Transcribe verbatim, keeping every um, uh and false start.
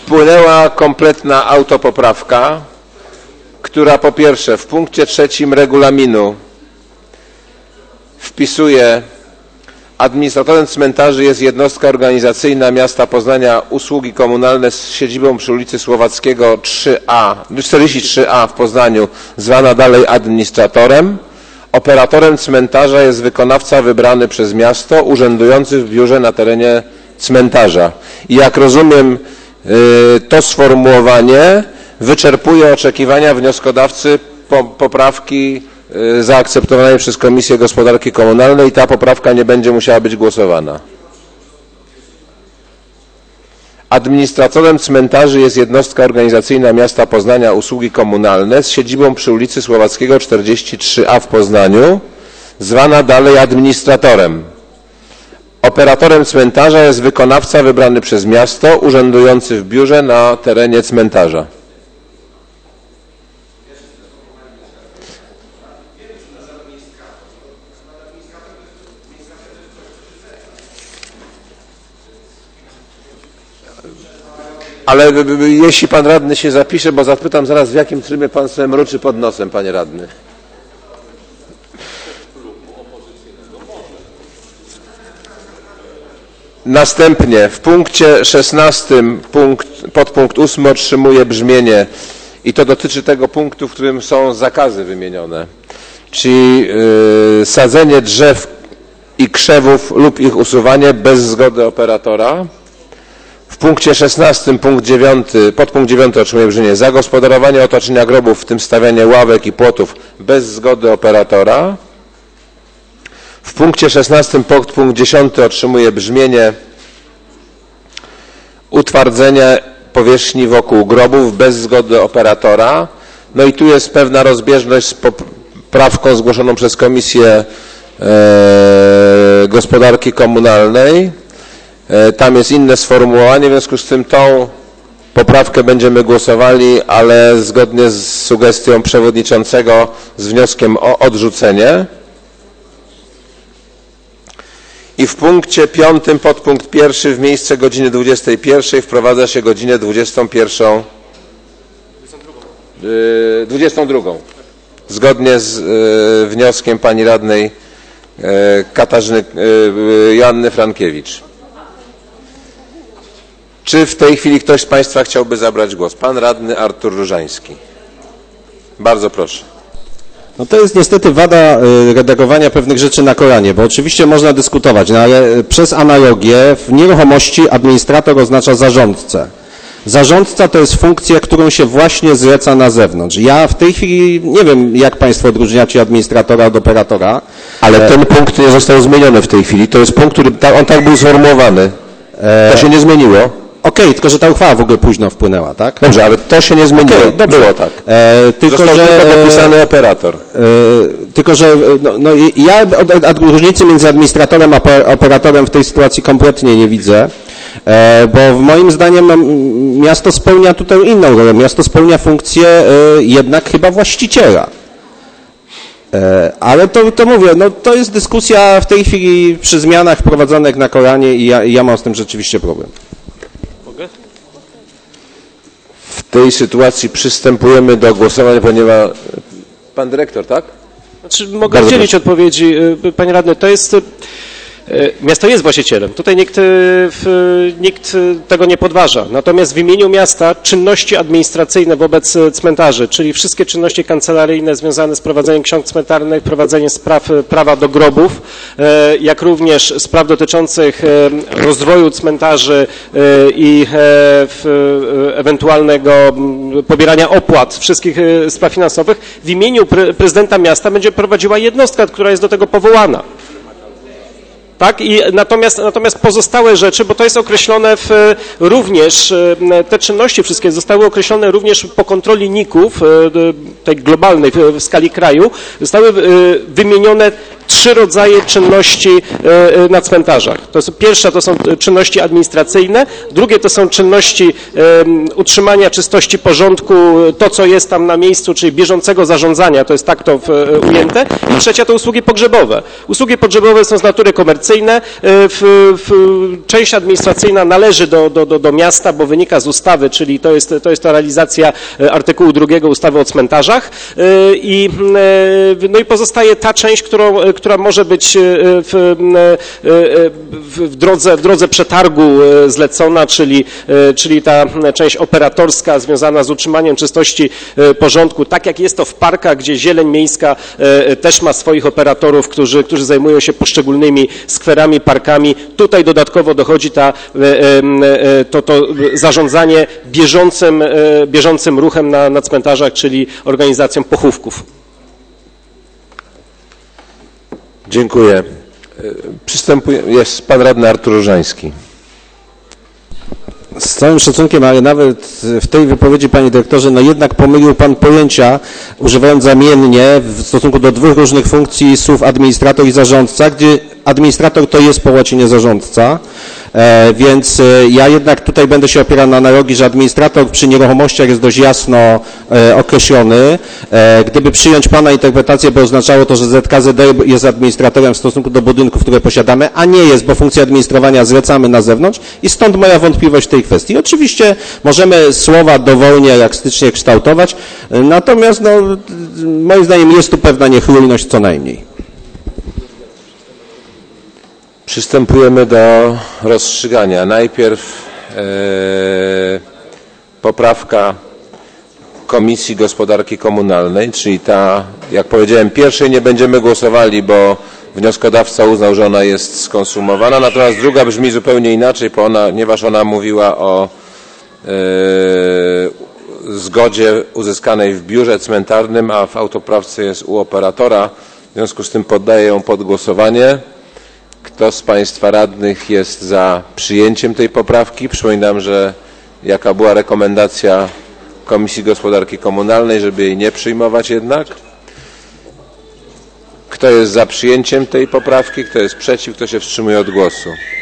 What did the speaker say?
wpłynęła kompletna autopoprawka, która po pierwsze w punkcie trzecim regulaminu wpisuje: administratorem cmentarzy jest jednostka organizacyjna miasta Poznania usługi komunalne z siedzibą przy ulicy Słowackiego trzy A, czterdzieści trzy A w Poznaniu, zwana dalej administratorem. Operatorem cmentarza jest wykonawca wybrany przez miasto, urzędujący w biurze na terenie cmentarza. I jak rozumiem, to sformułowanie wyczerpuje oczekiwania wnioskodawcy po, poprawki zaakceptowanej przez Komisję Gospodarki Komunalnej i ta poprawka nie będzie musiała być głosowana. Administratorem cmentarzy jest jednostka organizacyjna miasta Poznania usługi komunalne z siedzibą przy ulicy Słowackiego czterdzieści trzy A w Poznaniu, zwana dalej administratorem. Operatorem cmentarza jest wykonawca wybrany przez miasto, urzędujący w biurze na terenie cmentarza. Ale jeśli pan radny się zapisze, bo zapytam zaraz, w jakim trybie pan sobie mruczy pod nosem, panie radny. Następnie w punkcie szesnastym punkt, podpunkt ósmy otrzymuje brzmienie i to dotyczy tego punktu, w którym są zakazy wymienione, czyli yy, sadzenie drzew i krzewów lub ich usuwanie bez zgody operatora. W punkcie szesnastym punkt dziewiąty, podpunkt dziewiąty otrzymuje brzmienie: zagospodarowanie otoczenia grobów, w tym stawianie ławek i płotów bez zgody operatora. W punkcie szesnastym podpunkt dziesiąty otrzymuje brzmienie: utwardzenie powierzchni wokół grobów bez zgody operatora. No i tu jest pewna rozbieżność z poprawką zgłoszoną przez Komisję e, Gospodarki Komunalnej. E, tam jest inne sformułowanie, w związku z tym tą poprawkę będziemy głosowali, ale zgodnie z sugestią przewodniczącego z wnioskiem o odrzucenie. I w punkcie piątym podpunkt pierwszy w miejsce godziny dwudziestej pierwszej wprowadza się godzinę dwudziestą pierwszą, dwudziestą drugą. Zgodnie z y, wnioskiem pani radnej y, Katarzyny y, Joanny Frankiewicz. Czy w tej chwili ktoś z państwa chciałby zabrać głos? Pan radny Artur Różański. Bardzo proszę. No to jest niestety wada redagowania pewnych rzeczy na kolanie, bo oczywiście można dyskutować, no ale przez analogię w nieruchomości administrator oznacza zarządcę. Zarządca to jest funkcja, którą się właśnie zleca na zewnątrz. Ja w tej chwili nie wiem, jak państwo odróżniacie administratora od operatora. Ale ten punkt nie został zmieniony w tej chwili. To jest punkt, który on tak był sformułowany. To się nie zmieniło. Okej, okay, tylko że ta uchwała w ogóle późno wpłynęła, tak? Dobrze, ale to się nie zmieniło. Okay, dobrze. Było tak. E, tylko, Został że tylko dopisany operator. E, tylko, że no, no, ja od, od, od różnicy między administratorem a operatorem w tej sytuacji kompletnie nie widzę, e, bo w moim zdaniem no, miasto spełnia tutaj inną rolę. Miasto spełnia funkcję e, jednak chyba właściciela. E, ale to, to mówię, no to jest dyskusja w tej chwili przy zmianach wprowadzonych na kolanie i ja, ja mam z tym rzeczywiście problem. W tej sytuacji przystępujemy do głosowania, ponieważ pan dyrektor, tak? Znaczy, mogę udzielić odpowiedzi, panie radny. To jest, miasto jest właścicielem. Tutaj nikt, nikt tego nie podważa. Natomiast w imieniu miasta czynności administracyjne wobec cmentarzy, czyli wszystkie czynności kancelaryjne związane z prowadzeniem ksiąg cmentarnych, prowadzeniem spraw prawa do grobów, jak również spraw dotyczących rozwoju cmentarzy i ewentualnego pobierania opłat, wszystkich spraw finansowych, w imieniu pre prezydenta miasta będzie prowadziła jednostka, która jest do tego powołana. Tak? I natomiast, natomiast pozostałe rzeczy, bo to jest określone w, również, te czynności wszystkie zostały określone również po kontroli N I K-ów, tej globalnej w skali kraju, zostały wymienione trzy rodzaje czynności na cmentarzach. To jest, pierwsza to są czynności administracyjne, drugie to są czynności utrzymania czystości, porządku, to co jest tam na miejscu, czyli bieżącego zarządzania, to jest tak to ujęte. I trzecia to usługi pogrzebowe. Usługi pogrzebowe są z natury komercyjne. W, w, część administracyjna należy do, do, do, do miasta, bo wynika z ustawy, czyli to jest, to jest ta realizacja artykułu drugiego ustawy o cmentarzach. I, no i pozostaje ta część, którą, która może być w, w, w, drodze, w drodze przetargu zlecona, czyli, czyli ta część operatorska związana z utrzymaniem czystości, porządku, tak jak jest to w parkach, gdzie zieleń miejska też ma swoich operatorów, którzy, którzy zajmują się poszczególnymi skwerami, parkami. Tutaj dodatkowo dochodzi ta, to, to zarządzanie bieżącym, bieżącym ruchem na, na cmentarzach, czyli organizacją pochówków. Dziękuję. Przystępuje, jest pan radny Artur Różański. Z całym szacunkiem, ale nawet w tej wypowiedzi, panie dyrektorze, no jednak pomylił pan pojęcia, używając zamiennie w stosunku do dwóch różnych funkcji słów administrator i zarządca, gdzie administrator to jest po łacinie zarządca, e, więc e, ja jednak tutaj będę się opierał na analogii, że administrator przy nieruchomościach jest dość jasno e, określony. E, gdyby przyjąć pana interpretację, by oznaczało to, że Z K Z D jest administratorem w stosunku do budynków, które posiadamy, a nie jest, bo funkcję administrowania zlecamy na zewnątrz i stąd moja wątpliwość w tej kwestii. Oczywiście możemy słowa dowolnie, elakstycznie kształtować, natomiast no, moim zdaniem jest tu pewna niechlujność co najmniej. Przystępujemy do rozstrzygania. Najpierw e, poprawka Komisji Gospodarki Komunalnej, czyli ta, jak powiedziałem, pierwszej nie będziemy głosowali, bo wnioskodawca uznał, że ona jest skonsumowana, natomiast druga brzmi zupełnie inaczej, ponieważ ona mówiła o e, zgodzie uzyskanej w biurze cmentarnym, a w autoprawce jest u operatora. W związku z tym poddaję ją pod głosowanie. Kto z państwa radnych jest za przyjęciem tej poprawki? Przypominam, że jaka była rekomendacja Komisji Gospodarki Komunalnej, żeby jej nie przyjmować jednak. Kto jest za przyjęciem tej poprawki? Kto jest przeciw? Kto się wstrzymuje od głosu?